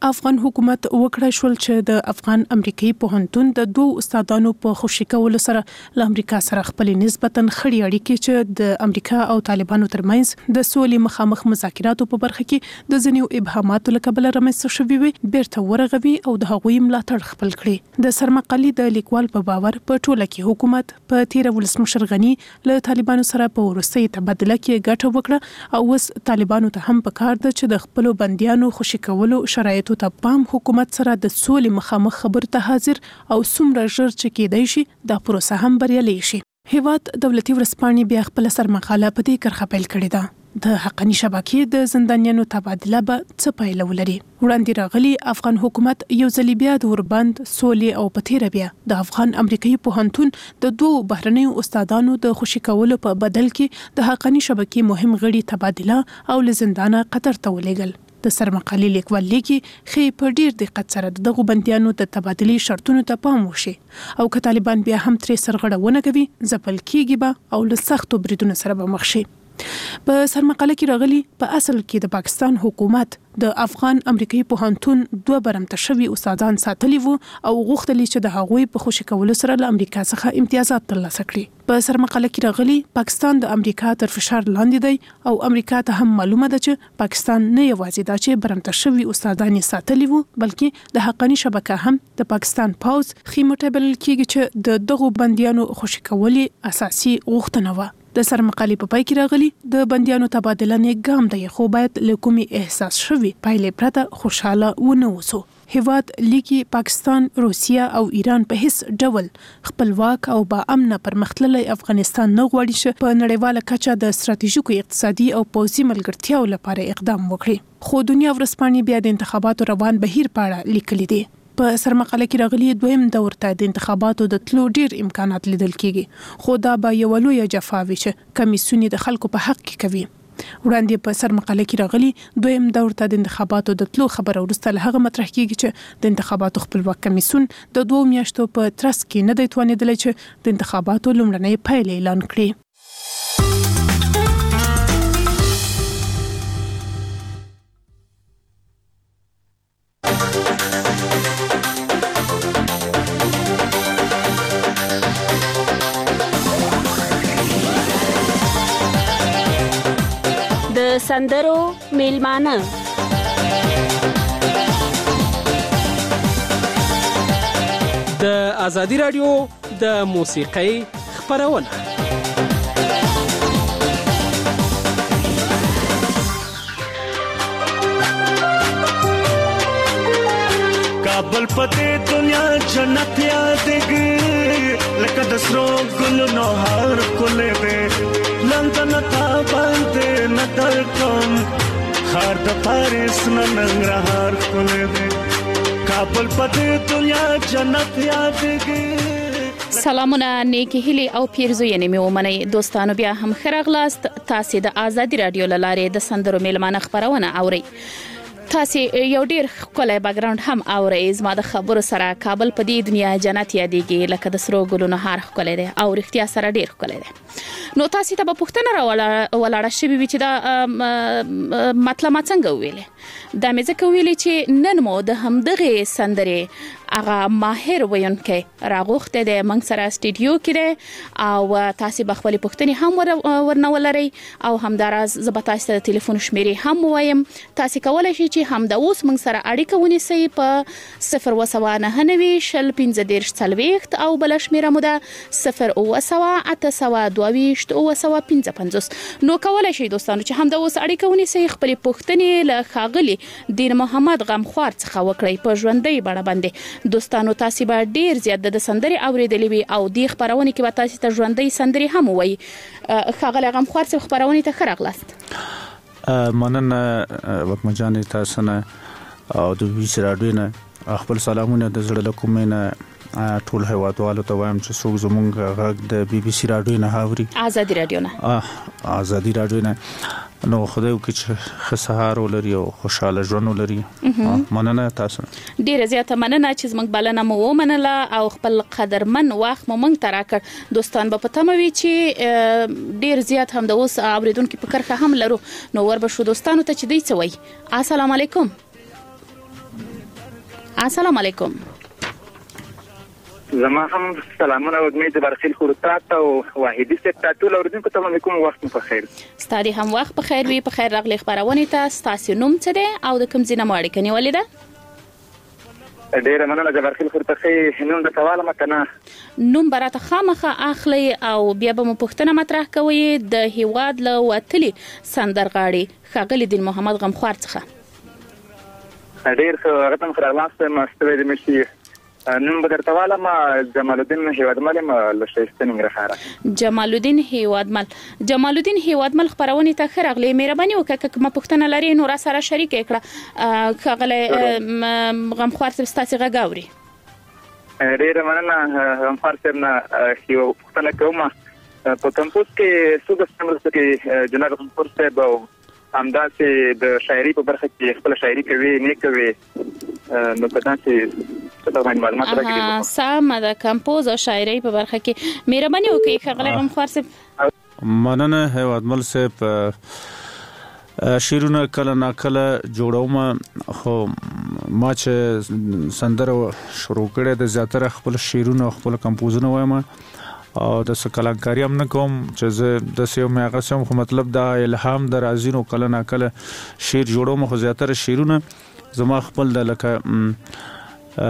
افغان حکومت وکړای شول چې د افغان امریکایي پوهنتون د دوه استادانو په خوشي کولو سره له امریکا سره خپل نسبتاً خړې اړیکې چې د امریکا او طالبانو ترمنځ د سولې مخامخ مذاکراتو په برخه کې د ځینو ابهاماتو له کبله رامنځته شوې وي بیرته ورغوي او د هغوی ملاتړ خپل کړي. د سرمقالي د لیکوال په باور په ټوله کې حکومت په 13 ولسمشر غني له طالبانو سره په وروستي تبادله کې ګټه وکړه او اوس طالبانو ته هم پکار ده چې د خپل بنديانو خوشي کولو شرایطو ته پام حکومت سره د سولې مخامخ خبرو ته حاضر او څومره ژر چې کېدای شي دا پروسه هم بریالي شي. هیواد دولتي ورځپاڼې بیا خپل سرمقاله په دې کرښه پیل کړې ده. د حقاني شبکې د زندانیانو تبادله به څه پایله ولري. وړاندې راغلي افغان حکومت یو ځل بیا د اوربند سولې او په تیر بیا د افغان امریکایي پوهنتون د دوه بهرنیو استادانو د خوشي کولو په بدل کې د حقاني شبکې مهم غړي تبادله او له زندانه قطر ته ولېږل. د سرمقالي لیکوال لیکي خې په ډیر دقت سره دغه بنديانو د تبادلې شرطونو ته پام وشي او که طالبان بیا هم ترې سرغړونه کوي ځپل کیږي به او له سختو بریدونو سره به مخ شي. په سرمقاله کې راغلي په اصل کې د پاکستان حکومت د افغان امریکایي پوهنتون دوه برمته شوي استادان ساتلي وو او غوښتل چې د هغوی په خوشي کولو سره له امریکا څخه امتیازات ترلاسه کړي. په سرمقاله کې راغلي پاکستان د امریکا تر فشار لاندې دی او امریکا ته هم معلومه ده چې پاکستان نه یوازې دا چې برمته شوي استادان ساتلي وو بلکې د حقاني شبکه هم د پاکستان پاوز خیمته بلل کېږي چې د دغه بنديانو خوشي کولو اساسي غوښتنه و. د سرمقالي په پای کې راغلي د بنديانو تبادله نه ګام دی خو باید له کومي احساس شوي پایلې پرته خوشاله ونه اوسو. هیواد لیکي پاکستان، روسیا او ایران په هیڅ ډول خپلواک او با امن پرمختللی افغانستان نه غواړي چې په نړیواله کچه د ستراتیژیکو اقتصادي او پوځي ملګرتیاو لپاره اقدام وکړي. خو دنیا ورځپاڼې بیا د انتخاباتو روان بهیر په اړه لیکلي دي. په سرمقاله کې راغلي دویم دور ته د انتخاباتو د تلو ډیر امکانات لیدل کیږي خو دا به یو لوی جفاوي چې کمیسیون د خلکو په حق کې کوي. وړاندې په سرمقاله کې راغلي دویم دور ته د انتخاباتو د تلو خبره وروسته له هغه مطرح کیږي چې د انتخاباتو خپلواک کمیسیون د 2 میاشتو په ترڅ کې نه دی توانیدلی چې د انتخاباتو لومړنۍ پایلې اعلان کړي. سندرو میلمانه د ازادي رادیو د موسیقۍ خپرونه. کابل پته دنیا جنت یادګي لکه د سرو ګلونو هار کولې وې لندن تا باندې نظر کوم خار د پاریس ننګرهار کولې وې کابل پته دنیا جنت یادګي. سلامونه نیکی هیلی او پیرزوینې مې ومنئ دوستانو بیا هم خراغلاست تاسو د ازادي رادیو لاره د سندرو میلمانه خبرونه اورئ. تاسو یو ډیر ښکلی بیکګراوند هم اورئ. زما د خبرو سره کابل په دې دنیا جنت یادېږي لکه د سرو ګلونو هار ښکلی دی او رښتیا سره ډیر ښکلی دی. نو تاسو ته به پوښتنه راولاړه شوې وي چې دا مطلب ما څنګه وویلې. دا مې ځکه ویلې چې نن مو د همدغې سندرې هغه ماهر ویونکی راغوښتی دی موږ سره سټوډیو کې دی او تاسو به خپلې پوښتنې هم ورنه ولرئ او همداراز زه به تاسو ته د تلیفون شمیرې هم ووایم. تاسو کولی شئ چې همدا اوس موږ سره اړیکه ونیسئ په 02990 شل 15 40 او بله شمیره مو ده 0 822 نو کولی شئ دوستانو چې همدا اوس اړیکه ونیسئ خپلې پوښتنې له ښاغلي دین محمد غمخوار څخه وکړئ په ژوندۍ بڼه باندې. دوستانو تاسو به ډیر زیات د سندرې اوریدلې وي او د خبرونه کې به تاسو ته ژوندۍ سندرې هم وایي. ښاغلی غمخوار څخه خبرونه ته ښه راغلاست. مننه وکمه جانې تاسو نه او د بي بي سي رادیو نه خپل سلامونه د زړه له کومې نه ټول هیوادوالو ته وایم چې څوک زمونږ غږ د بي بي سي رادیو نه اوري ازادي رادیو نه ازادي رادیو نه نو خدای وکړي چې ښه سهار ولري او خوشاله ژوند ولري. مننه تاسو ډیره زیاته مننه چې زموږ بلنه مو ومنله او خپل قدرمن وخت مو موږ ته راکړ. دوستان به په تمه وي چې ډیر زیات هم د اوس اوریدونکو په کرښه هم لرو. نو وربشو دوستانو ته چې دوی څه وایي. السلام علیکم. السلام علیکم. زما هم سلامونه او امید برخیل خورتات او واحدی سپتا ټول اوردونکو ته مې کوم وخت په خیر. ستاسو هم وخت په خیر وي. په خیر راغلی خبرونه ته. تاسو نوم څه دی او د کوم ځای نه مو اړیکه نیولې ده؟ ډیره مننه د برخیل خورتخې نوم د سوال مکنه نوم براته خامخه اخلي او بیا به مو پوښتنه مطرح کوي د هیواد له وتلي سندرغاړي ښاغلي دین محمد غمخوار څخه. ډیر ښه هغه تم خلاص مستوي د مشي نوم بدرتواله ما جمال الدین هیوادمل ما لشتن غرخاره. جمال الدین هیوادمل. جمال الدین هیوادمل خبرونه ته خرغلی مهرباني وکړه ما پوښتنه لري نو را سره شریک کړه ښاغلی غمخوار تاسو غاوري. ډیر مننه غمخوار صاحب نه یو پوښتنه کوم په کمپوس کې څو د سمرس کې جناب غمخوار صاحب همداسې د شاعري په برخه کې خپل شاعري کوي نه کوي نو په تاسو څه ډول معلومات راکړي؟ سم د کمپوز او شاعري په برخه کې مهرباني وکړئ ښاغلی غمخوار صاحب. مننه هیوادمل صاحب. شیرونه کله نا کله جوړوم خو ما چې سندره شروع کړې د زیاتره خپل شیرونه خپل کمپوزونه وایم او د سکلانکاری هم نه کوم چې زه د سیو مې هغه سم خو مطلب دا الهام د رازینو کله نا کله شعر جوړوم خو زیاتره شیرونه زما خپل د لکه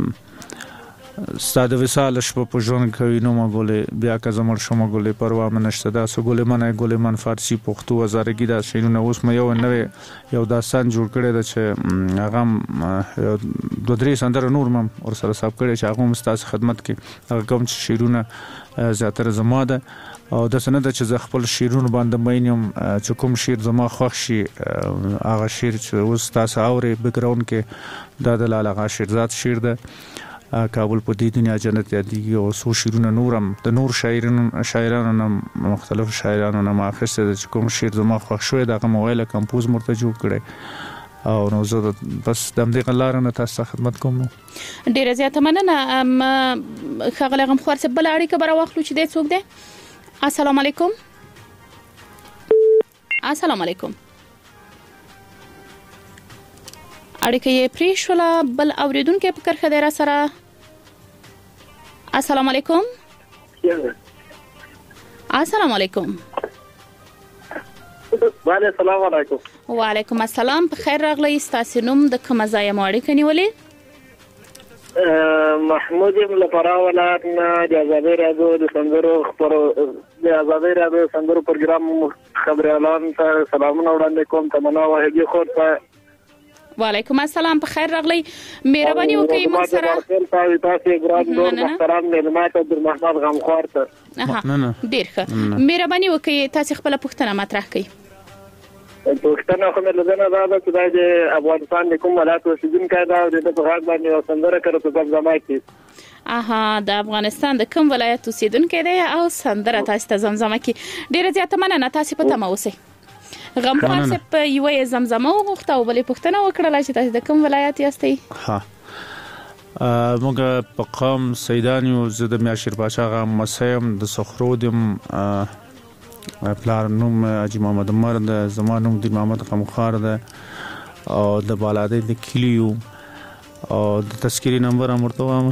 ستاده وساله شپه په ژوند کوي نو ما ګولې بیا که زمړ شوم ګولې پروا منشته دا سو ګولې من فارسی پښتو وزارګي دا شینونه اوس مې یو نوې یو داستان جوړ کړی دا چې هغه دوه درې سندره نور مم ور سره صاحب کړی چې هغه مستاس خدمت کې هغه کوم شیرونه زیاتره زما ده او د سند چې خپل شیرونه باندې مینم چې کوم شیر زما خوښ شي هغه شیر چې اوس تاسو اوري بیک گراوند کې دا د لاله غاشرزاد شیر ده کابل په دې دنیا جنت یادېږي او سو شیرونه نورم د نور شاعرانو نه مختلف شاعرانو نه ماخسته چې کوم شیر زما خوښ شوی دغه موبایل کمپوز مرته جوړ کړی او نو زه بس د دې غلار نه تاسو خدمت کوم. ډیره زیاته مننه ښاغلی غمخوار صاحب. بل اړیکه بر واخلو چې د څوک دی؟ السلام علیکم. السلام علیکم. اړیکه یې پرې شوله. بل اوریدونکو په کرخه دی را سره. السلام علیکم. السلام علیکم. السلام علیکم. وعلیکم السلام. په خیر راغلی. تاسو نوم د کوم ځای مو اړیکه نیولې؟ محمود ابن پراوله د آزادۍ رادیو د سندرو پروګرام خبريالان ته سلامونه وړاندې کوم. تمنا واحدی خور ته وعلیکم السلام. په خیر راغلی. مهرباني وکړئ موږ سره تاسو ګران ډور محترم مهمات عبدالرحمن غمخوار ته ډیر ښه. مهرباني وکړئ تاسو خپل پوښتنه مطرح کړئ. پوښتنه خو مې لږه دا ده چې د افغانستان د کوم ولایت اوسیدونکی دا د په غږ باندې یو سندره کړو په زمزمه کې. د افغانستان د کوم ولایت اوسیدونکی دی او سندره تاسو ته زمزمه کې. ډیره زیاته مننه. تاسو په تمه اوسئ. غمخوار صاحب یو زمزمه وغوښته او بلې پوښتنه وکړه چې تاسو د کوم ولایت یاستئ؟ موږ په قوم سیدان یو. زه د میاشر پاشا غم مسیم د سخرودم پلار نوم حاجی محمد عمر ده. زما نوم دین محمد غمخوار ده او د بالادې د کلیو او د تذکری نمبر امرته وام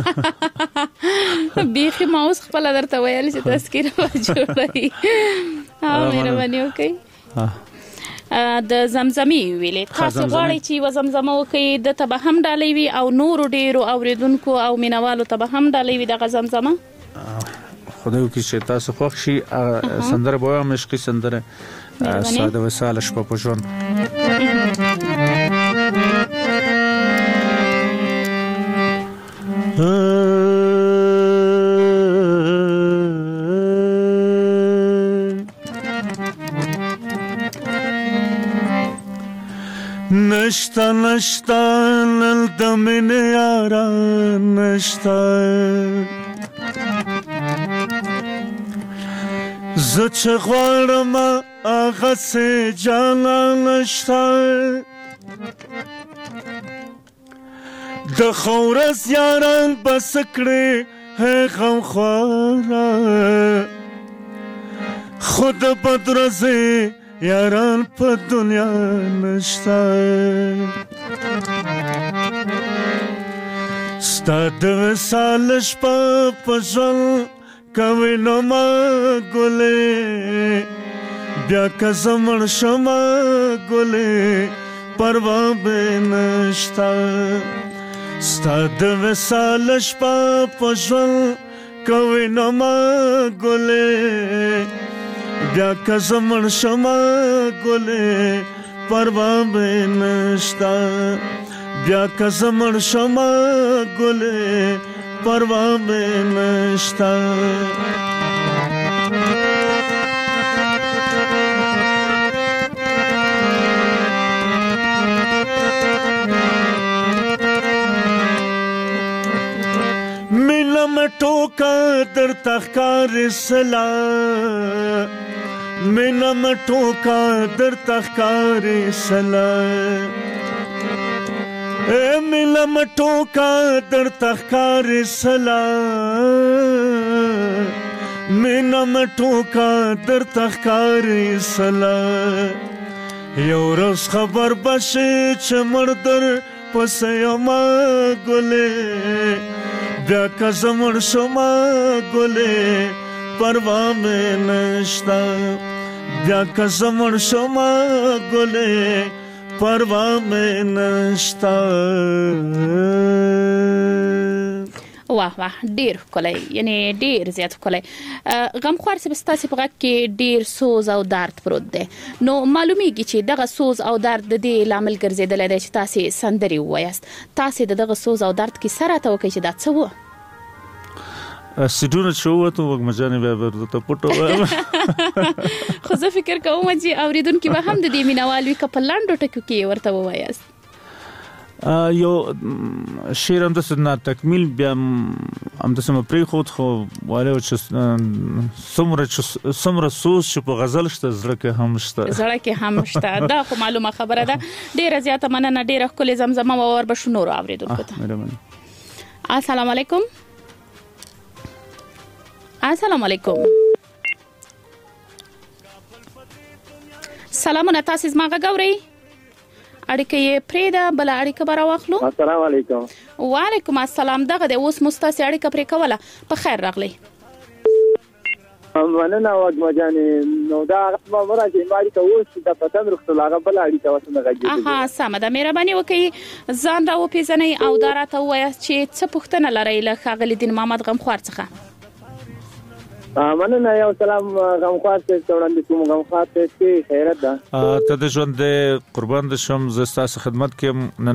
بیخي ما اوس خپل درته ویل چې تذکری جوړی. مهرباني وکړئ. د زمزمي ویلې تاسو غواړئ چې و زمزمه وکړئ د ته به هم ډالۍ وي او نور ډیرو اوریدونکو او مینوالو ته به هم ډالۍ وي دغه زمزمه. خدای وکړي چې تاسو خوښ شي. سندره به وایم عشقي سندره ساده وساله شپه په ژوند. نشتا نل د مینې یارا نشتا زه چې غواړم هغسې جانا نشتا د ښه ورځ یاران بس کړې هی غمخواره خو د بد ورځې یاران په دنیا نشتا ستاد وصال شپه پژل کوي نو ما ګلې بیا که زمړ شمه ګلې پروا به نشتا ستاد وصال شپه پژل کوي نو ما ګلې بیا که زمړ شمه ګلې پروا به نشتا بیا که زمړ شمه ګلې پروا به نشتا مینا مټوکا در تخکار سلا مینا مټوکا در تخکار سلا مینا مټوکا در تخکار سلا مینا مټوکا در تخکار سلا یو روز خبر بشي چې مردر پس یما ګلې بیا که زمړ شما ګلې پروا مې نشتا بیا که زمړ شما ګلې پروا مې نشتا واه واه ډیر کولای یعنی ډیر زیات کولای غمخوار سبستاسي په غږ کې ډیر سوز او درد پروت دی نو معلومیږي چې دغه سوز او درد د دې لامل ګرځیدل دی چې تاسو سندري وایاست تاسو دغه سوز او درد کې سره توکي چې دا څه و سیدونه شوته وګمجانې بیا ورته پټو خو زه فکر کوم چې اوریدونکو به هم د دې مینوالوي کپلاندو ټکو کې ورته وایاست یو شعر هم داسې نه تکمیل بیا هم داسې مې پرېښود خو وایي چې څومره سوز چې په غزل شته زړه کې هم شته دا خو معلومه خبره ده ډېره زیاته مننه ډېره ښکلې زمزمه ور به شو نورو اورېدونکو ته السلام علیکم السلام علیکم سلامونه تاسو زما غږورئ اړیکه یې پرېده بل اړیکه به راواخلو السلام علیکم وعلیکم السلام دغه د اوس مستاسي اړیکه پرې کوله په خیر راغلی مننه وګمجانې نو دا مامورا چې ماري کوو چې د پتن رخصت لاغه بل اړیکه وسنه غږی سمه ده مهرباني وکړئ ځان را وپیژنئ او دا راته ووایاست چې څه پوښتنه لرئ له ښاغلي دین محمد غمخوار څخه مننه یو سلام غمخوار ته وړاندې کوم غمخوار ته خیرت ده ته د ژوند قربان د شم زستا خدمت کې نن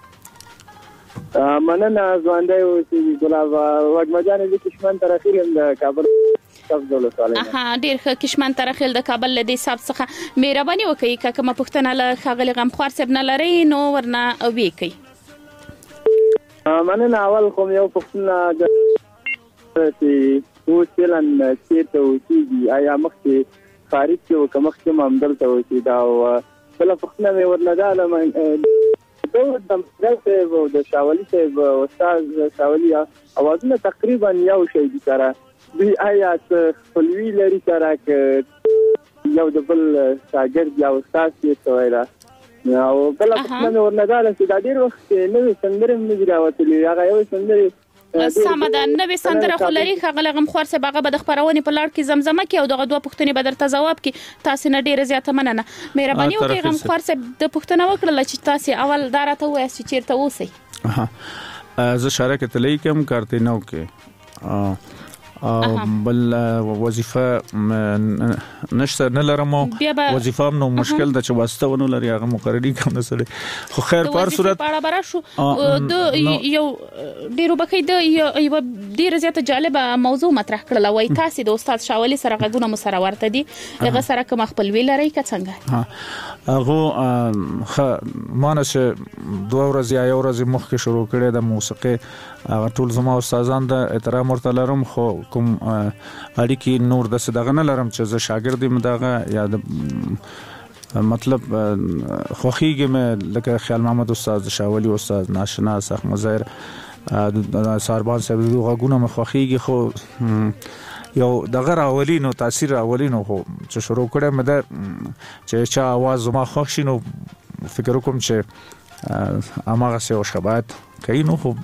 مننه ځوانده او چې ګلاب وګمجانې د کشمن تر اخیر د کابل ډیر ښه کشمن تر اخیر د کابل لدی صاحب څخه مهرباني وکړئ که کومه پوښتنه له ښاغلي غمخوار صاحب نه لرئ نو ورنه وکړئ مننه اول کوم یو پوښتنه چې وسیلن چیرته وسیږي آیا مخکې خارج کې او مخکې مامدلته وسی دا بل پوښتنه مې ورنډاله د مدرسې او د شاولي صاحب استاد شاولي اوازونه تقریبا یو شی دي سره دوی آیا خپلوي لري سره یو د بل شاګرد یا استاد یې سوایره او بل پوښتنه مې ورنډاله چې دا ډېر وخت نوې سندرې مې راوتلې هغه یو سندرې سمه ده نوې سندره خو لري ښاغلی غمخوار صاحب هغه به د خپرونې په لړ کې زمزمه کې او دغه دوه پوښتنې به درته ځواب کې تاسو نه ډېره زیاته مننه مهرباني وکړئ غمخوار صاحب د پوښتنه وکړله چې تاسو اول دا راته ووایاست چې چیرته اوسئ زه شارع کې تللی کوم کارتینو کې بل وظیفه نشته نه لرم وظیفه نو مشکل د چې واسطه ونه لري هغه مقرری کوم سره خو خیر په هر صورت په اړه براشو د یو ډیرو بکې د یو ډیره زیاته جالبه موضوع مطرح کړل وای تاسو د استاد شاولي سره غږونه مو سره ورته دي هغه سره کوم خپل وی لري که څنګه هغه مانشه دوه ورځې یا یو ورځې مخکې شروع کړې د موسیقي ټول زما استادان د احترام ورته لرم خو کوم اړیکې نور د صدغه نه لرم چې زه شاګرد یم دغه یا مطلب خوخیږم لکه خیال محمد استاد شاولي استاد ناشنا صح مظاهر ساربان صاحب دغه غونه مخخیږي خو یو دغه اولینو تاثیر اولینو خو چې شروع کړم مده چې چا आवाज ما خوښ شنو فکر کوم چې اماغه سه او شبات کینو خو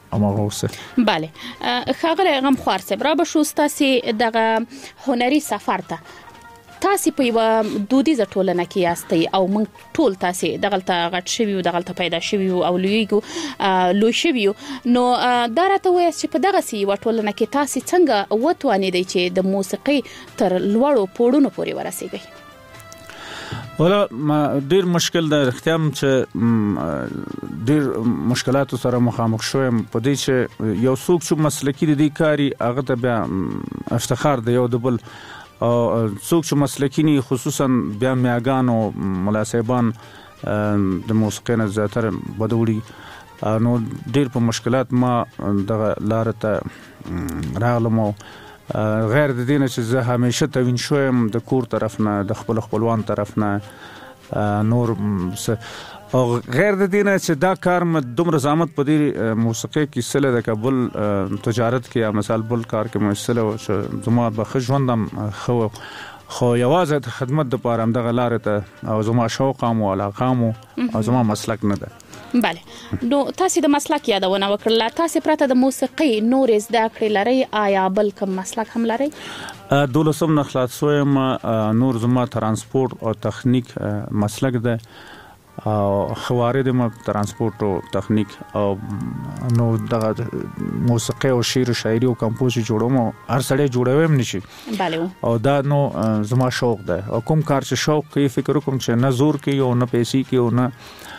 امغه اوسه. bale خاغله غم خوار صاحب را به شو تاسو دغه هنري سفر ته تاسو په یو دودیزه ټولنه کې یاستئ او موږ ټول تاسو دغلته غټ شوی او دغلته پیدا شوی او لوی شوی نو دا راته وایي چې په دغه سی و ټولنه کې تاسو څنګه وتوانیدئ چې د موسیقي تر لوړو پوړونو پورې ورسیږئ؟ ولا ما ډیر مشکل ده اختیام چې ډیر مشکلات سره مخامخ شوم په دې چې یو څوک چې مسلکی دي کاری هغه ته بیا افتخار دی یو د بل او څوک چې مسلکی نه خصوصا بیا میاګانو ملاسبان د موسیقي نه زیاتره بدوړي نو ډیر په مشکلات ما د لار ته راغلم غیر د دینه چې زه همیشه توین شوم د کور طرف نه د خپلوان طرف نه نور او غیر د دینه چې دا کار م دومره زحمت په دې موسیقي کې سره د کابل تجارت کې یا مثال بل کار کې مسله او زما به ژوندم خو یوازې د خدمت د پاره هم د غلار ته او زما شوق او علاقه او زما مسلک نه ده. bale نو تاسو د مسلک یادونه وکړه تاسو پرته د موسیقي نور زده کړې لري آیا بل کوم مسلک هم لري؟ دولسم نه خلاص شوم نور زما ترانسپورت او تخنیک مسلک ده او خوارد ما ترانسپورت او تخنیک او نو دغه موسیقي او شعر او شاعري او کمپوز جوړوم هر سړی جوړوم نشي. bale او دا نو زما شوق ده او کوم کار چې شوق کوي فکر کوم چې نه زور کوي او نه پیسې کوي او نه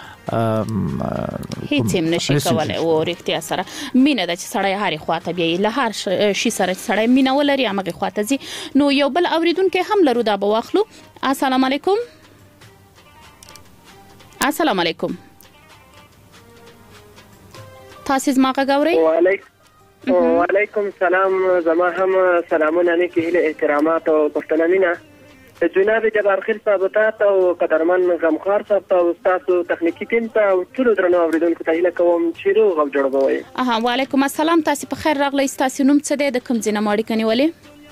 هیڅ هم نشي کولای او رښتیا سره مینه د سړی هاري خواته بیا له هر شي سره سړی مینه ولري هغه خواته زی نو یو بل اوریدونکو هم لرو دا به واخلو. السلام علیکم. السلام علیکم. تاسو زما غوړی؟ وعلیکم السلام. زما هم سلامونه نه کېله احترامات او پښتنامینه جناب جبار خیل صاحب ته او قدرمن غمخوار صاحب ته او تاسو تخنیکی ټیم ته او ټول درنو اوریدونکو ته هیله کوم چې روغ او جوړ وي. وعلیکم السلام. تاسو په خیر راغلی. تاسو نوم څه دی د کوم ځای نه ماړی کنيولې؟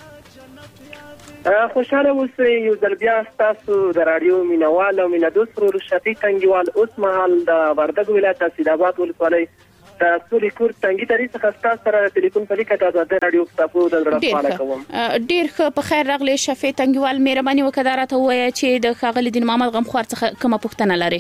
خوشاله اوسئ. یو ځل بیا تاسو د رادیو مینوال او مینادوس ورو شفیق تنګیوال اوس مهال د وردګ ولایت سیدآباد ولسوالۍ د سوري کور تنګي تاریخ څخه سره ټلیفون په لیکه د رادیو تاسو د راپاله کوم. ډیر ښه په خیر راغلی شفیق تنګیوال. مهرباني وکړه راته وایي چې د خاغلی دین محمد غمخوار څخه کومه پوښتنه لري؟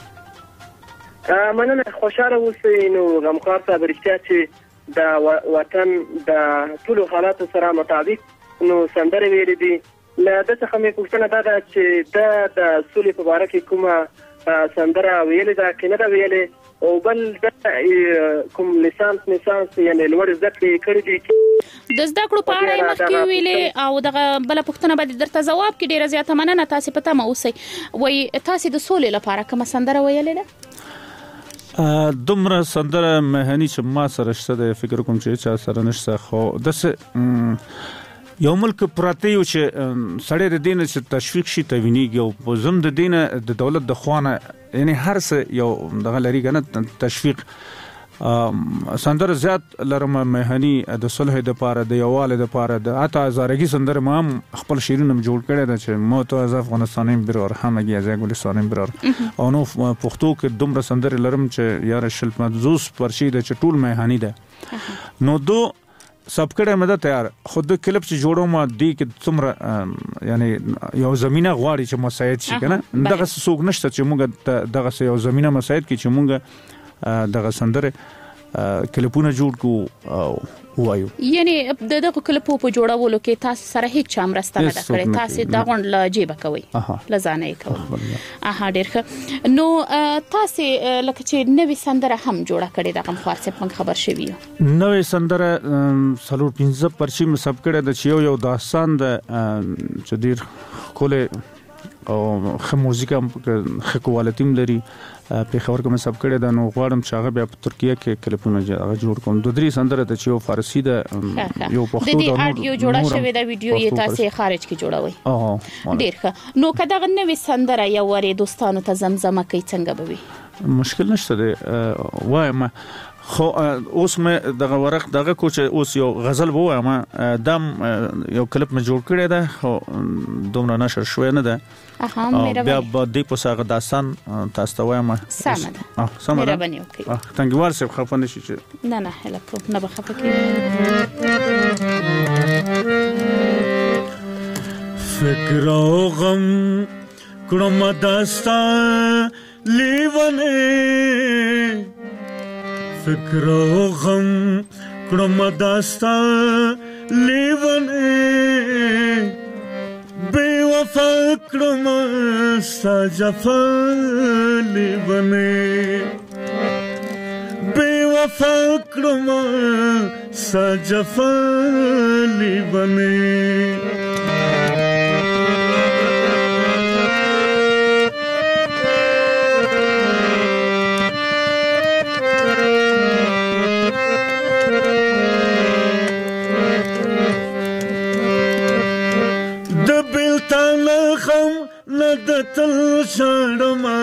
مننه. خوشاله اوسئ. نو غمخوار صاحب رښتیا چې د وطن د ټول حالاتو سره مطابق نو سندره ویلې دي له د څخه مې پوښتنه ده چې د سولې په اړه کې کومه سندره ویلې ده کې نه ویلې او بل د کوم لیسانس یعنی لوړ زده کړې کړې دي د زده کړو په اړه مخکې ویلې او دغه بل پوښتنه به درته جواب کې ډیره زیاته مننه. تاسو په تمه اوسئ. وای تاسو د سولې لپاره کوم سندره ویلې ده؟ دومره سندره مهنی چې ما سره شته د فکر کوم چې چا سره نشته خو دسه یو ملک پراته یو چې سړی د دینه چې تشویق شي توینیږي او زم د دینه د دولت د خوانه یعنی هر څه یو دغه لري کنه تشویق سندره زیات لرم مهنی د صلح د پاره د یواله د پاره د اته زارګي سندره ما خپل شیرینم جوړ کړی د چې مو ته از افغانستانیم برور همګي از ګلستانیم برور او نو پښتو کې دومره سندره لرم چې یار شل مدزوس پرشي د چټول مهنی ده نو دو سب کړه مده تیار خود کلب چې جوړو ما دی کې څومره یعنی یو زمينه غواړي چې مساعد شي کنه دغه سوق نشته چې موږ دغه یو زمينه مساعد کی چې موږ دغه سندره کلپونه جوړ کو او وایو یعنی دغه کلپو په جوړولو کې تاسو سره هیڅ چا مرسته نه کړې تاسو دا غونډ لجيبه کوي لزانه کوي ډیر ښه نو تاسو لکه چې نوې سندره هم جوړه کړې د غمخوار څخه خبر شوی نوې سندره سلور 15 پرچی مصاب کړه د یو داستان د چې ډیر کوله او خه موزیکا خه کوالټیم لري په خبر کوم سب کړه د نو غواړم چې هغه بیا په ترکیه کې کلیپونه جوړ کوم د درې سندره د یو فارسی د یو پښتو د اډیو جوړه شوی د ویډیو یې تاسو خارج کې جوړوي ډیر ښه نو کدا غنوي سندره یو وری دوستانو ته زمزمه کوي څنګه به وي مشکل نشته دی وایم خو اوس مې دغه ورق دغه کوچ اوس یو غزل ووایم دم یو کلپ مې جوړ کړی ده خو دومره نشر شوی نه ده بیا به دې په ساغه داستان تاسو ته وایم سمه ده مهرباني وکړئ څنګه ورسې خفه نشي چې نه هلکو نه به خفه کیږي فکر او غم کړم داستا لیونه فکر او غم کړم داستا لیونه بے وفا کړم ستا جفا لیونه بے وفا کړم ستا جفا لیونه ندتل شړما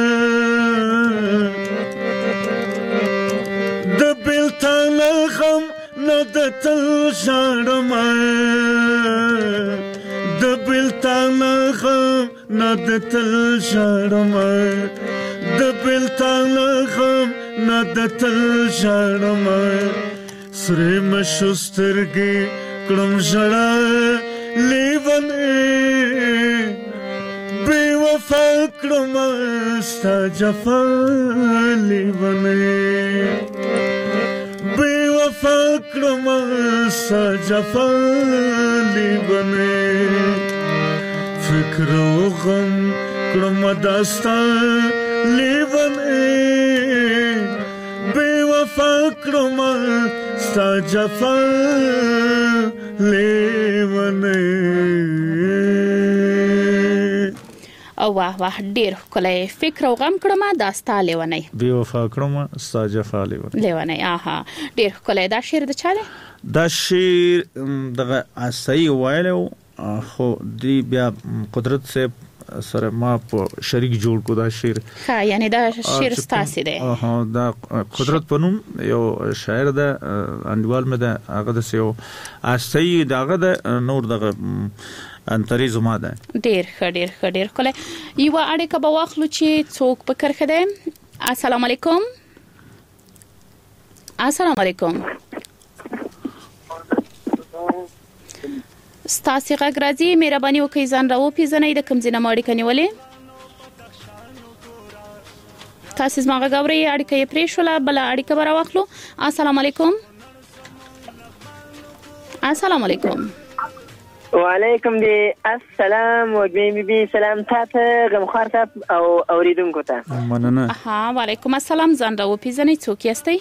د بلتان غم ندتل شړما د بلتان غم ندتل شړما د بلتان غم ندتل شړما سره مشسترګي کړم ژړا لیونه بے وفا کړم ستا جفا لیونه بے وفا کړم ستا جفا لیونه فکر او غم کړم داستا لیونه بے وفا کړم ستا جفا لیونه او واه ډیر کله فکر او غم کړم داستا لیونه بے وفا کړم ستا جفا لیونه آها ډیر کله دا شعر د چاله دا شعر دغه اسای وایلو خو دی بیا قدرت سے سره ما په شریک جوړ کو دا شعر ها یعنی دا شعر ستاسو دی دا قدرت پنوم یو شاعر ده انډوال مې ده هغه د سیو اسای دغه د نور دغه انتری زما ده ډیر کله یو اړیکه به واخلو چې څوک په کرخه ده السلام علیکم ستاسو غږ راځي مهرباني وکړئ ځان راو پیژنئ د کوم ځای نه اړیکه نیولې تاسو زما غږ اورئ اړیکه یې پرې شوله بل اړیکه به راواخلو السلام علیکم وعلیکم السلام وګمی بي سلام تاسو غمخوار تاسو او اوریدونکو ته مننه وعلیکم السلام ځان راو پیژنئ څوک یاستئ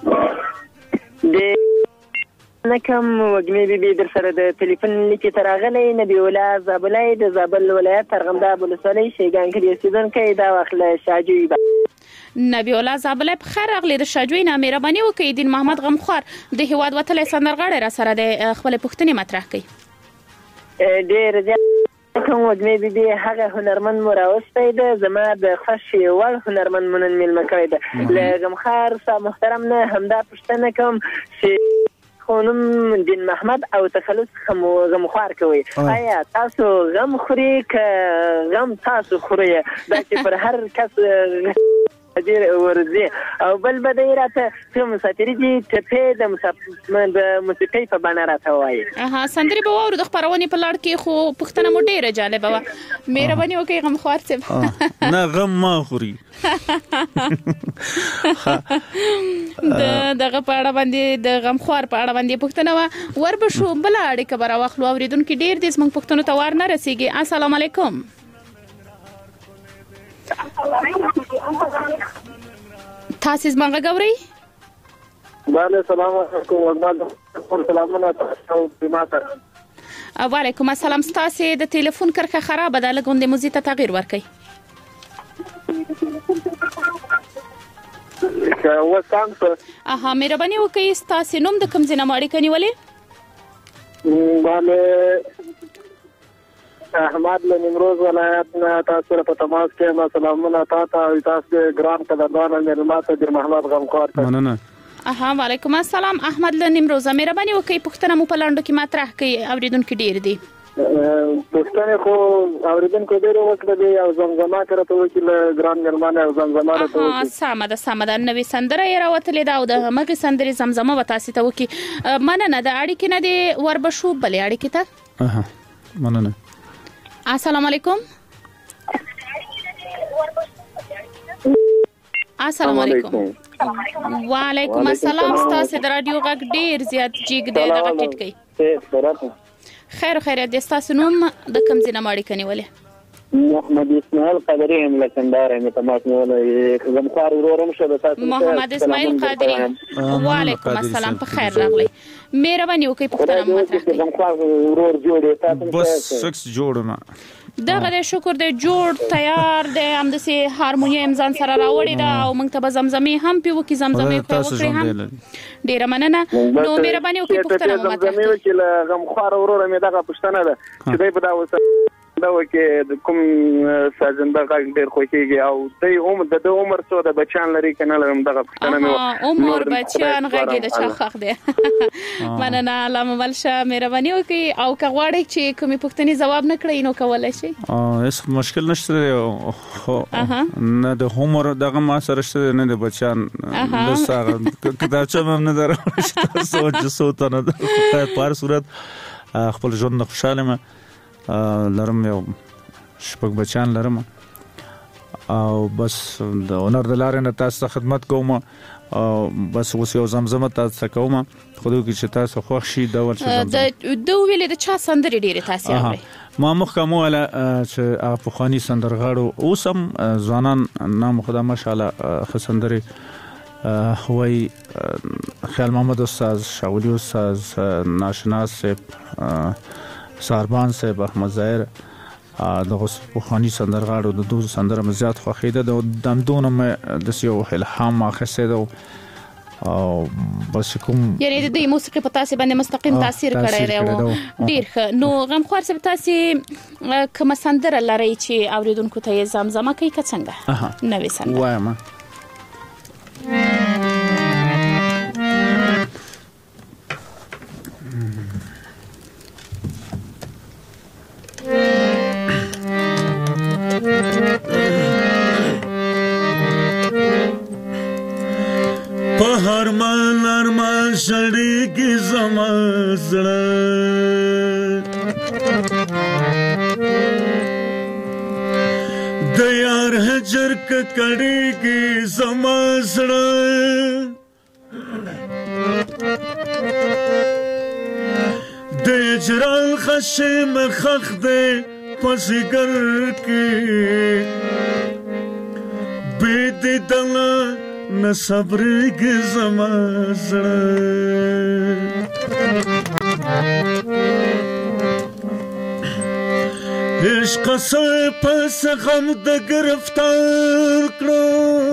نکم وګمی بي در سره د ټلیفون لیکي ترغلې نبی ولا زابلای د زابل ولایت ترغمدا بلسلې شیګان کې اوسیدونکو دا وخت شاجوی نبی الله زابلای په خیر اغلی د شاجوی نه مهرباني وکړئ دین محمد غمخوار د هواد وتلې سندرغاړي را سره د خپل پښتني مطرح کوي ډیر کوم وګمی بي هغه هنرمند مراوسته ده زما د خوشي ول هنرمند منن ملمه کوي ده لغمخار صاحب محترم نه همدا پښتنه کوم چې خونم دین محمد او تخلص غمخوار کوي آیا تاسو غم خوري که غم تاسو خوري دا چې پر هر کس دیر ورزي او بل بدای راته کوم ساتری دي ته د موسیقي په بڼه راته وایي سندري به ورو د خبرونه په لړ کې خو پښتنه مو ډیره جالبه و مهرباني وکړئ غمخوار صاحب نه غم ما خوري دغه پاړه باندې د غمخوار پاړه باندې پښتنه ور به شو بل اړیکه برا واخلو اوریدونکو ډیر دې موږ پښتنو ته ور نه رسیږي السلام علیکم تاسو زما غوړی بله سلام علیکم ورحمت سلامونه تاسو ماته وعلیکم السلام تاسو د ټلیفون کرخه خراب ده لګوندې موزیک ته تغییر ورکړئ مهرباني وکړئ تاسو نوم د کوم ځای نه اړیکه نیولې باندې احمد له نیمروز ولایت نه تاسو په تماس کې سلامونه تاسو ګرام قدردان مېلمه ته د محمد غمخوار مننه وعلیکم السلام. احمد له نیمروزه، مهرباني وکړئ پوښتنه مو په لاندو کې مطرح کړئ، اوریدونکو ډیر دي. پښتنه خو اوریدونکو ډیر وکړه دی او زمزمه کرته وکړه ګران ملمانه او زمزمه راته وکړه. سمه ده نوې سندره یې راوتلې ده او د همغه سندرې زمزمه و تاسو ته وکړي. مننه د اړیکې نه دی وربشو بلې اړیکې ته. مننه. السلام علیکم. السلام علیکم. وعلیکم السلام. تاسو د رادیو غږ ډیر زیات جګ دی، دغه ټیټ کړئ. خیر د تاسو نوم د کوم ځای نه اړیکه نیولې؟ محمد اسماعیل قادری هم لکندار هم تماس نیولې زمخوار ورورم شه د تاسو. محمد اسماعیل قادری، وعلیکم السلام، په خیر راغلی. مهرباني وکړئ پوښتنه مطرح کړئ. زمخوار ورور جوړ تاسو بس سکس جوړونه دغه د شکر د جوړ تیار د هم د سي هارمونیم ځان سره راوړی دا او موږ ته به زمزمه هم پیو کی زمزمه پیو کړی هم ډیر مننه. نو مهرباني وکړئ پوښتنه مطرح کړئ. زمزمه چې غمخوار ورور مې دغه پوښتنه ده چې دوی په دا وسه دا وکي د کوم سازنده غږ ډیر خوشيږي او د عمر څو د بچان لري کنه لرم دغه پښتنه مې عمر بچان غږ د چا خخ دی. مننه علامه ملشه، مهرباني وکړئ او که غواړئ چې کومې پوښتنې جواب نه کړئ نو کولای شئ. هیڅ مشکل نشته نه د عمر دغه ما سره شته نه د بچان د سره کتابچه هم نه درو سوچ سوته نه په هر صورت خپل ژوند خوشاله ما لرم، یو شپږ بچان لرم او بس د اونر د لارې نه تاسو خدمت کوم او بس اوس یو زمزمه تاسو کوم خو دوی چې تاسو خوښ شي دا ورڅ زمزمه د ویلې د چا سندري ډیره تاسو اوري. ما مخکمو ولا چې په خواني سندرغاړو اوسم ځوانان نام خدا ماشاءالله خسندري وای خیال محمد استاد، شاولی استاد، ناشناس ساربان صاحب، احمد ظاهر دغه پوخانی سندرغاړو د دوه سندره مزيات خوخیده د دندونه مې د سیو الهام اخیسته او بس کوم یعنی د دې موسیقي په تاسو باندې مستقیم تاثیر کړی دی ډیر ښه. نو غمخوار صاحب تاسو کوم سندره لري چې اوریدونکو ته زمزمه کوي که څنګه نوې سندره وایم؟ ارمان شړې کې زما زړه د یار هجر کړې کې زما زړه د اجرال خشم خخ دې پسګر کې بيد دلا न صبر के ज़माज़ड़ा इश्क़ से पस गम द गिरफ्तार करो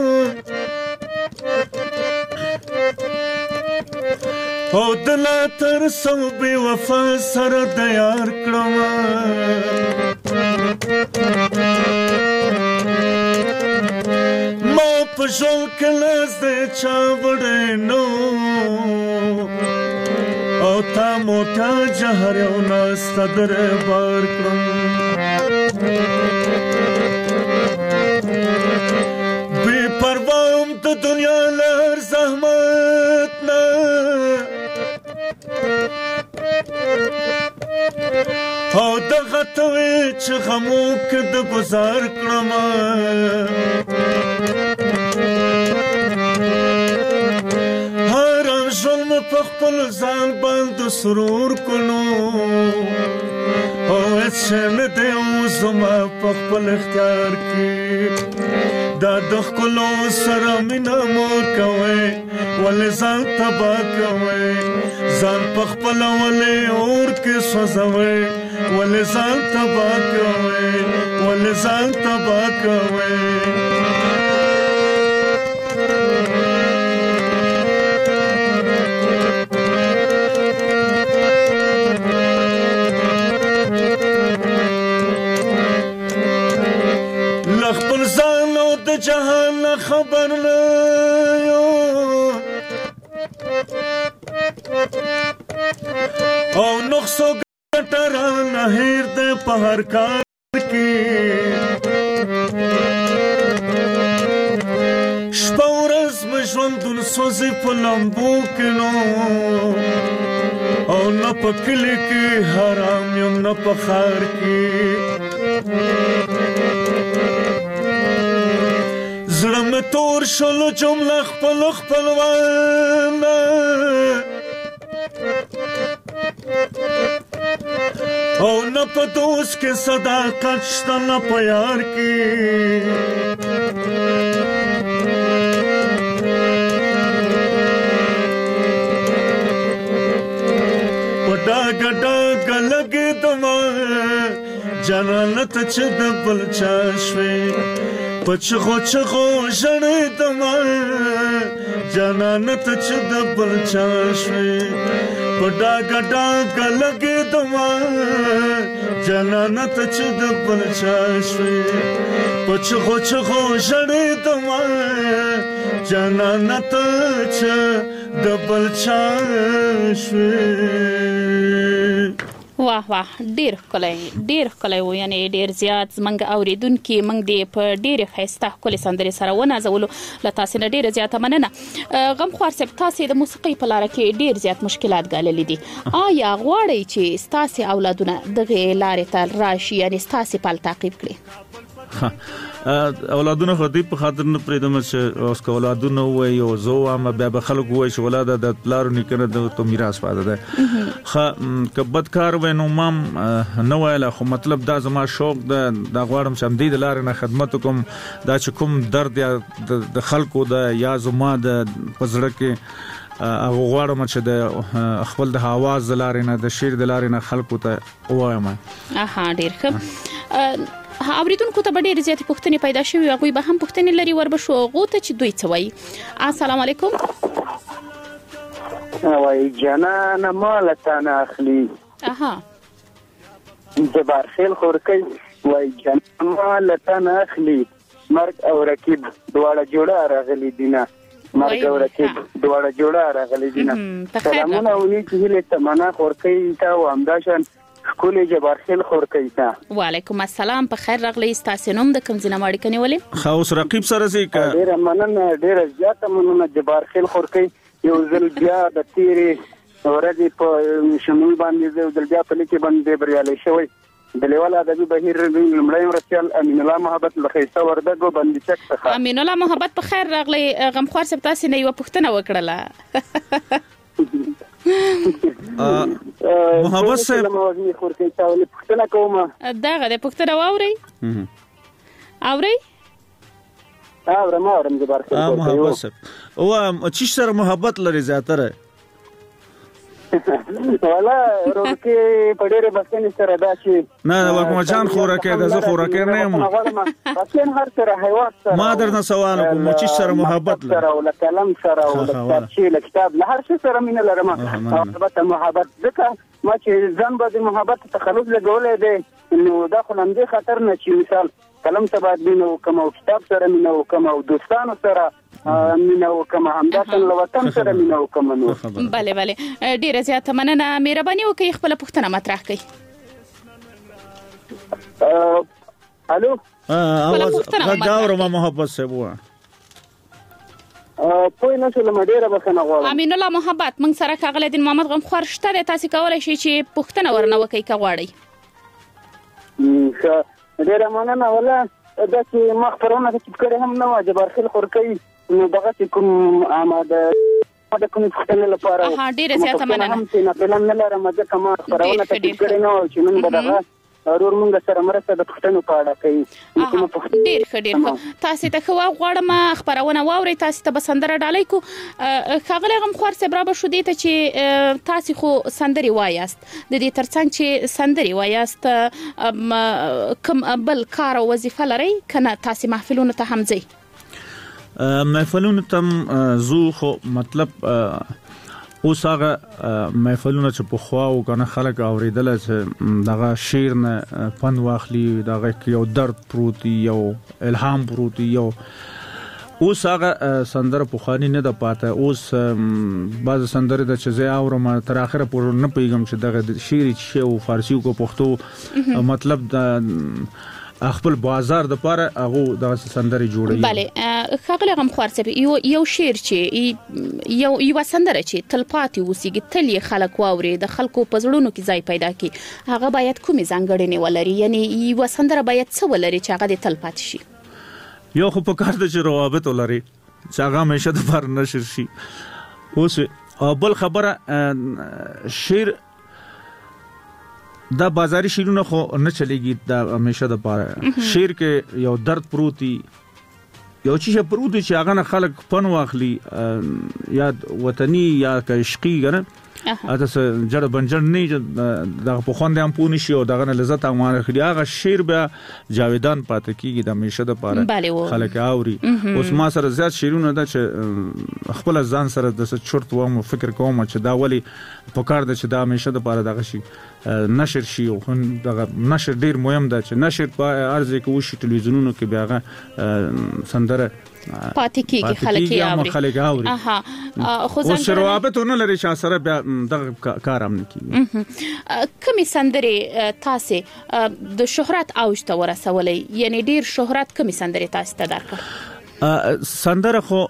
ओ दिला तरसो बेवफा सर दयार करो پژول کلاس دې چا وړې نو او تا موټا جهر او ناس تدر بار کړم بے پروام ته دنیا لر زحمت نه او دغه ته چې غمو کې د گزار کړم پخپل ځان باندې سرور کولو او څنګه دې وزما پخپل اختیار کې دا د خلو سره مینا مو کوي ولې ځان تبا کوي ځان پخپل ولې اور کې سوځوي ولې ځان تبا کوي ولې ځان تبا کوي جهان خبر نه یو ټټران هیر د پهر کار کې شپه ورځ مې ژوندون سوځي په لمبو کې نو او نه په کلي کې حرام یم نه په ښار کې زړه مې تور شلو جمله خپلوانه او نه په دوست کې صداقت شته نه په یار کې په ډاګه ډاګه لګېدمه جانانه ته چې د بل چا شوې په چغو چغو ژړېدمه جانانه ته چې د بل چا شوې په ډاګه ډاګه لګېدمه جانانه ته چې د بل چا شوې په چغو چغو ژړېدمه جانانه ته چې د بل چا شوې. واه واه ډیر ښکلی و یعنی ډیر زیات زمنګ اوریدونکو موږ دې په ډیر ښایسته ښکلې سندرې سره ونازولو له تاسو نه ډیره زیاته مننه. غمخوار صاحب تاسو د موسیقۍ په لار کې ډیر زیات مشکلات ګاللي دي آیا غواړئ چې تاسو اولادونه دغه لارې ته راشي یعنی تاسو په تعقیب کړئ؟ اولادونه خو دې په خاطر نه پرېدم چې اوس که اولادونه وایي او زه وایم بیا به خلک وایي چې ولاده د پلارو نیکه نه د میراث پاتې دی که بد کار وای نو مام نه ویله خو مطلب دا زما شوق ده دا غواړم چې همدې د لارې نه خدمت وکړم دا چې کوم درد یا د خلکو ده یا زما د په زړه کې هغه غواړم چې د خپل د آواز د لارې نه د شعر د لارې نه خلکو ته ووایم. ډېر ښه. اوریدونکو ته ډېرې زیاتې پوښتنې پیدا شوې هغوی به هم پوښتنې لري وربشو هغو ته چې دوی څه وایي. السلام علیکم. وایي جانانه ماله تا نه اخلي جبار خیل خورکۍ وایي جانانه ماله تا نه اخلي مرګ او رقیب دواړه جوړه راغلي دینه مرګ او رقیب دواړه جوړه راغلي دینه. سلامونه ونی چې هیله تمنا خورکۍ ته او همداشان کولې جبار خیل خورکۍ ته. وعلیکم السلام په خیر راغلی. ستاسو نوم د کوم ځای نه اړیکه نیولې؟ اوس رقیب سره سي ډیره مننه ډیره زیاته مننه جبار خیل خورکۍ یو ځل بیا د تیرې ورځې په شمول باندې یو ځل بیا په لیکي باندې بریالي شوی د لیوال ادبي بهیر لمړی مرستیال امین الله محبت لخیسته وردګو باندې چک څخه. امین الله محبت په خیر راغلی. غمخوار صاحب تاسو نه یو پوښتنه وکړله. محبت صاحب پوښتنه کوم دغه د پوښتنه واوري اورم جبار خیل محبت صاحب او چې سره محبت لري زیاتره والا ورکه په ډېرې بسنې سره دا چې نه وکم جان خوراکه د زه خوراکه نه یم بسن هر سره حیوان سره ما درنه سوال کوم چې سره محبت لري او کلام سره او کتاب له هر څه سره مینه لرم البته محبت ځکه ما چې ځان به د محبت تخلص لګولې دی نو دا خو هم دې خطر نه چې مثال کلم سبات مینه کوم او کتاب سره مینه کوم او دوستانو سره مینه وکم همداسن له وطن سره مینه وکم نو. بله ډیره زیاته مننه. مهرباني وکړئ خپل پوښتنه مطرح کړئ. الو اواز غاورم محبت صاحب و پوی نه شلم ډیره بخنه غواړم. امین الله محبت موږ سره ښاغلی دین محمد غمخوار شته دی تاسو کولای شئ چې پوښتنه ورنه وکړئ که غواړئ. ډیره مننه. ولا دا چې ما خبرونه چې کړې هم نه و جبار خیل خورکۍ نو دغه کوم آماده د کوم څه لپاره ډیره زیاته مننه. هم چې نه پلان نه لرم ځکه ما خبرونه کړې نه و چې نن به دغه ضرور موږ سره مرسته د پښتنو په اړه کوي. ډیر ښه تاسو ته خو غواړم خبرونه واوري تاسو ته بسندره ډالۍ کو ښاغلی غمخوار صاحب را به شو دي ته چې تاسو خو سندري وایاست د دې ترڅنګ چې سندري وایاست کوم بل کار او وظیفه لري کنه تاسو محفلونو ته هم ځئ؟ محفلونو تم زو خو مطلب اوس هغه محفلونه چې په خوا او کنه خلک اوریدل چې دغه شعر نه فن واخلي دغه یو درد پروت یو الهام پروت یو اوس هغه سندره پخوانی نه د پاته. اوس بعض سندره د چزه اورم تر اخره پور نه پیغام چې دغه شعر چې او فارسی کو پښتو مطلب د خپل بازار د پاره هغه د سندره جوړي. bale خپل غم خورسه یو شعر چې یو سندره چې تلپاتي وسیږي تل خلک واوري د خلکو په زړونو کې ځای پیدا کی هغه باید کومې ځانګړنې ولري یعنی یو سندره باید څه ولري چې هغه د تلپاتي شي؟ یو خو په کار د روابط ولري چې هغه همیشه د بار نشر شي. اوس بل خبره شعر دا بازاري شعرونه خو نه چلےږي دا همیشه د بار شعر کې یو درد پروتي یو چې پروتي چې هغه خلک پن واخلي یا وطني یا عشقي ګره اته جړ بنجر نه د په خوند هم پونی شي او دغه لذت امانه خري هغه شعر بیا جاویدان پاتې کیږي د همیشه د پاره خلک اوري. اوس ما سره زیات شعرونه ده چې خپل ځان سره د چورت و فکر کوم چې دا ولی په کار ده چې دا همیشه د پاره دغه شي نشر شي او دغه نشر ډیر مهم ده چې نشر په ارزه کې وشي ټلویزیونونو کې بیا سندره پاتې کیږي خلک اوري. خو ځان روابطونه لري چې سره بیا دغه کار هم نکي. کمی سندره تاسو د شهرت اوج ته ورسولې یعنی ډیر شهرت کمی سندره تاسو ته درکړه؟ سندره خو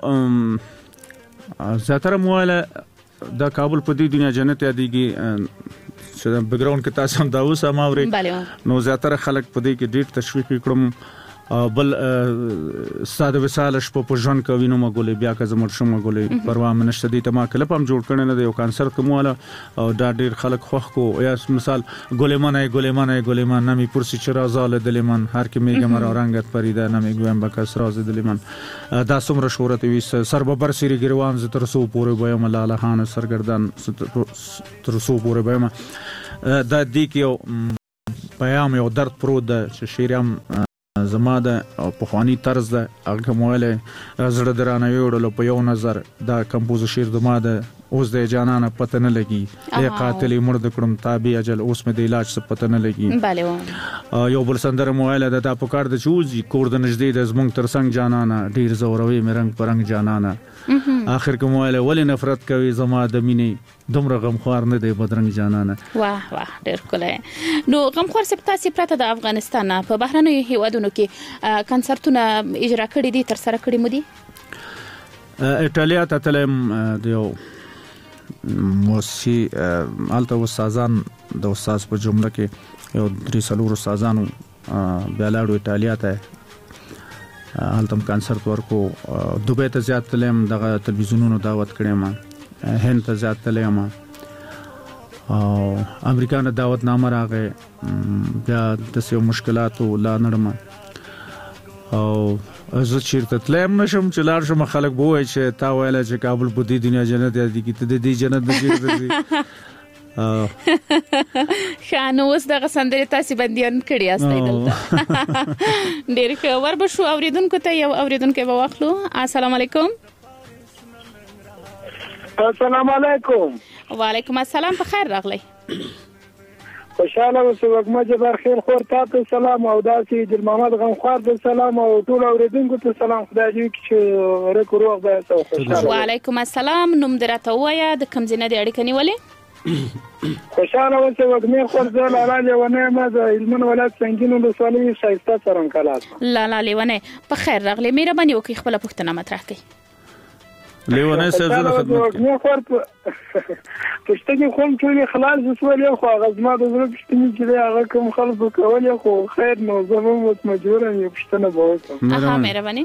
زیاتره مواله د کابل په دې دنیا جنت یادېږي چې بیک ګراوند کې تاسو هم دا اوس هم اوري نو زیاتره خلک په دې کې ډیر تشویق کړم. بل ساده وساله شپه په ژوند کوي نو مګولې بیا که زموږ شوم مګولې پروا منشته دي ته ما کلپ هم جوړ کړی نه دی یو کانسرت کومواله او دا ډیر خلک خوښ کو یا مثال ګولېمان نامي پرسي چې رازاله دلیمان هر کې میګه مر اورنګت پریدا نامي ګویم بکس راز دلیمان دا څومره شهرت وي سرببر سری ګروان ز تر سو پورې بیم لاله خان سرګردان تر سو پورې بیم دا دی کې پیام یو درد پرود چې شیرام زما د پخوانی طرز ده هغه موله زړه درانه ویوړل په یو نظر دا کمپوز شعر د ما ده اوس د جانانه پته نه لګي ای قاتل مرد کړم تابع اجل اوس مې د علاج څه پته نه لګي. یو بل سندره موله ده په کار د چوزي کور د نږدې د زمونږ ترڅنګ جانانه ډیر زوروي مې رنگ پرنګ جانانه اخر کوم موله ولې نفرت کوي زما د مینې دومره غمخوار نه دی بدرنګ جانانه. واه ډیر کله نو غمخوار سپتاسي پرته د افغانستان په بهرنیو هیوادونو کې کنسرتونه اجرا کړي دي تر سره کړي مو دي؟ ایټالیا ته تلم د یو موسی الته استادان د استاد په جمله کې یو درې څلور استادانو بیا لاړو ایټالیا ته الته کنسرت ورکو. دوبه ته زیات تلم دغه تلویزیونونو دعوت کړم هند ته زیات تلم او امریکا نه دعوت نامه راغې بیا د سیو مشکلاتو لا نړم او زه چیرته تلم نشم چې لاړ شم خلک به وایي چې تا ویل چې کابل په دې دنیا جنت دی کې ته دې جنت نه جوړ خانو اوس دغه سندره تاسو بنديان کړی استای دلته ډیر خبر به شو اوریدونکو ته یو اوریدونکو به واخلو. السلام علیکم. السلام علیکم. وعلیکم السلام. په خیر راغلی. خوشاله اوسه وګما جبر خیر خور تاسو سلام او داسي جل محمد غمخوار د سلام او ټول اوریدونکو ته سلام خدای دې چې رکو روغ به تاسو خوشاله. وعلیکم السلام. نوم درته وایا د کوم ځای نه دی اړیکه نیولې؟ خوشاله اوسه وګما خور زه لاله لیونه ما د علمن ولایت څنګهینو د سوالي شایسته سره کلاس لاله لیونه په خیر راغلی. مهرباني وکړئ خپل پوښتنه مطرح کړئ. لیونه سره د خدمت نه خور پښتني کوم ټول خلاص وسولې خو غزما د زړه پښتني چې هغه کوم خلکو کولې خو خیر نو زموږ مجبور یم پښتنه به وکړم. مهرباني.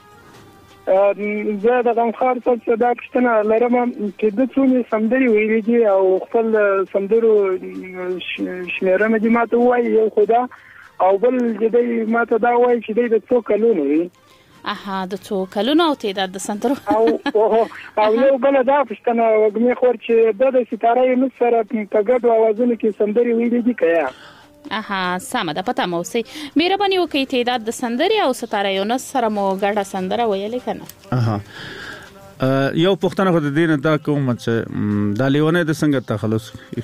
زه د غمخوار څخه دا پښتنه لرم چې د څونې سندري ویلې دي او خپل سندرو شمیرنه دي ماته وایي یو خدا او بل دې ماته دا وایي چې د څو کلونو وي. د څو کلونو او تعداد د سندرو او یو بل دا پښتنه وګمې خور چې د ستاره یې سره په ګډو اوازونو کې سندري ویلې دي کیا سمه ده پته مو سي. مهرباني وکړئ تعداد د سندري او ستاره یو سره مو ګډه سندره ویلې کنه. یو پښتنه خو د دین دا کوم چې د لیونه د څنګه تخلص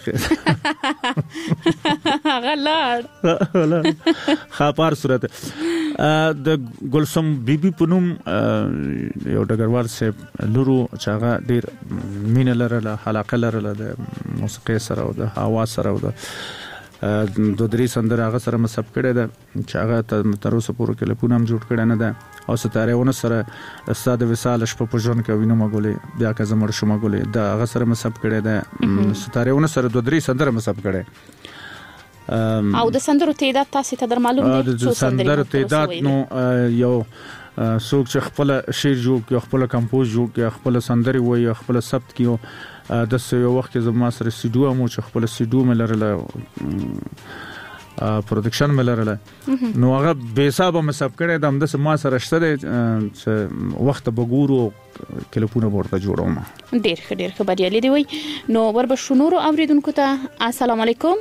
غلط خاپار صورت د ګلسم بیبي پونم یو ډګروال سه لورو چاغه ډیر مين لرله علاقه لرله د موسیقي سره او د هوا سره او د دوه درې سندره هغه سره مسب کړي ده چې هغه تر اوسه پورې کلیپونه هم جوړ کړي نه ده او ستارهونه سره استاد وصال شپه په ژوند کې وینم غولې بیا که زمړ شوم غولې دا هغه سره مسب کړي ده ستارهونه سره دوه درې سندره مسب کړي او د سندرو تعداد تاسو ته در معلوم دي د سندرو تعداد نو یو څوک چې خپل شعر جوړ کړي خپل کمپوز جوړ کړي خپل سندري وایي خپل ثبت کیو د یو وخت کې زما سره سیډو مو چې خپل سیډو ملرله پروډکشن ملرله نو هغه به حساب مسب کړي د هم د ما سره شته چې وخت بګورو کلیپونه ورته جوړوم ډیر خبريالي دی وای نو ورب شنورو اوریدونکو ته السلام علیکم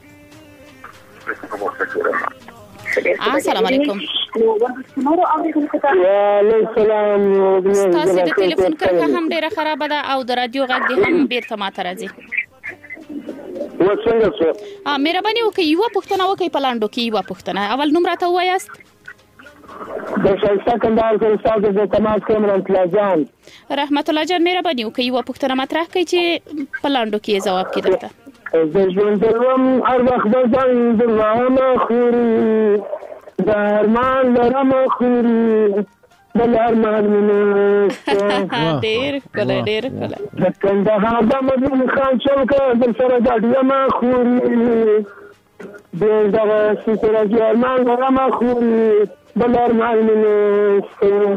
السلام علیکم وعلیکم السلام تاسو د ټلیفون کرښه هم ډیره خراب ده او د رادیو غږ دی هم بیرته ماته راځي وڅنګه مهرباني وکړئ یو پښتنه وکړئ په لاندو کې یو پښتنه اول نوم راته وایاست د شایسته کندهار کې استاد د تماس کامران پلازان رحمت الله جان مهرباني وکړئ یو پښتنه مطرح کړئ چې په لاندو کې جواب کې درته د ژوند دروم هر وخت د ځان د ما خوري د ارمان لرم خوري د ارمان منه ډیر کله د کندهار د مدین خان چوک د سره د ما خوري د دغه سره د ارمان لرم خوري بلار معلمینه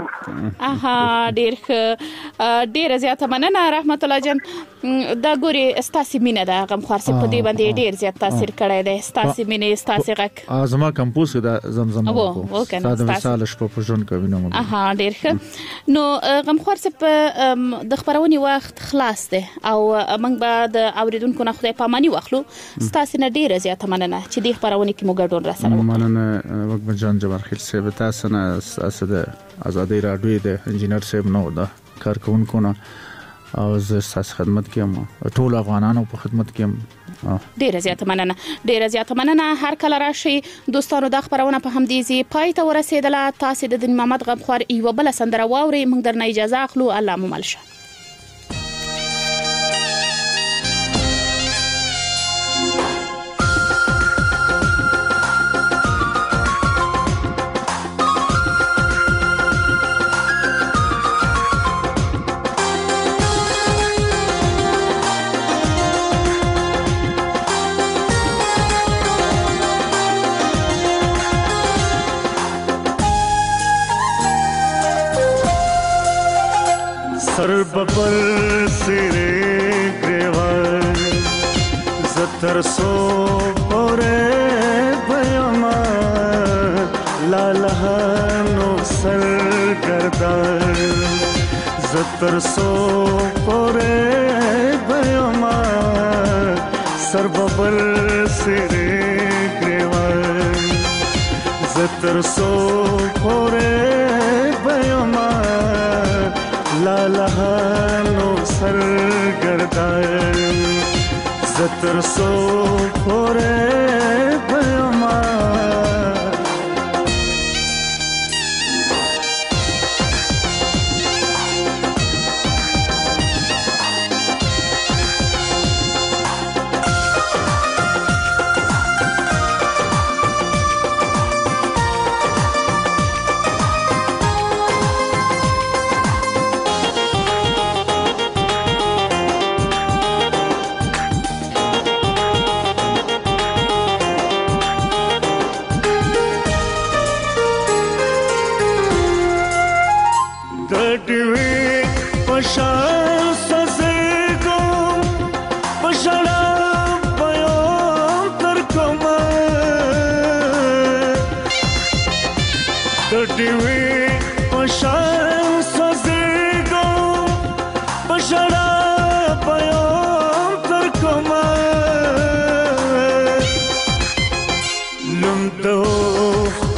ډیر زیاته مننه رحمت الله جان دا ګوري استاسي مینه دا غم خارسه په دې باندې ډیر زیات تاثیر کړی دی استاسي مینه استاسي غک ازما کمپوز دا زمزم کو ساده مثال شپه په ژوند کوي نو ډیر نو غم خارسه په د خبرونې وخت خلاص دی او موږ به د اوریدونکو نه خدای پاماني واخلو استاسي نه ډیر زیاته مننه چې د خبرونې کې مو ګډون را سره مننه وکم جان جبر خیل سه تاسو نه اساس د ازادي رادیو د انجینر صاحب نو دا کارکونکو نه او زه ستاسو خدمت کوم ټول افغانانو په خدمت کوم ډیره زیاته مننه هر کله راشي دوستانو د خبرونه په همدې پای ته ورسېدله تاسو د محمد غمخوار یو بل سندره واوري موږ درنه اجازه اخلو الله مو ملشه सर बबल सिरे ग्रेवाल जतर सो पोरे भयमा लालहानो सर गर्दार जतर सो पोरे भयमा सर बबल सिरे ग्रेवाल जतर सो पोरे भयमा लालहानो सर गर्दार जतर सो पोरे भयमा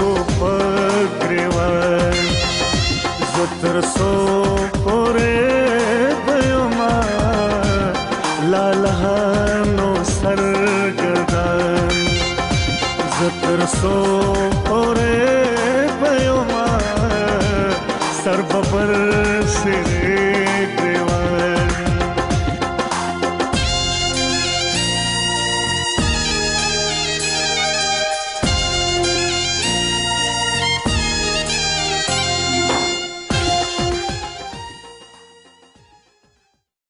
जतर सो पोरे زسو اوره پیوما سر ببر سره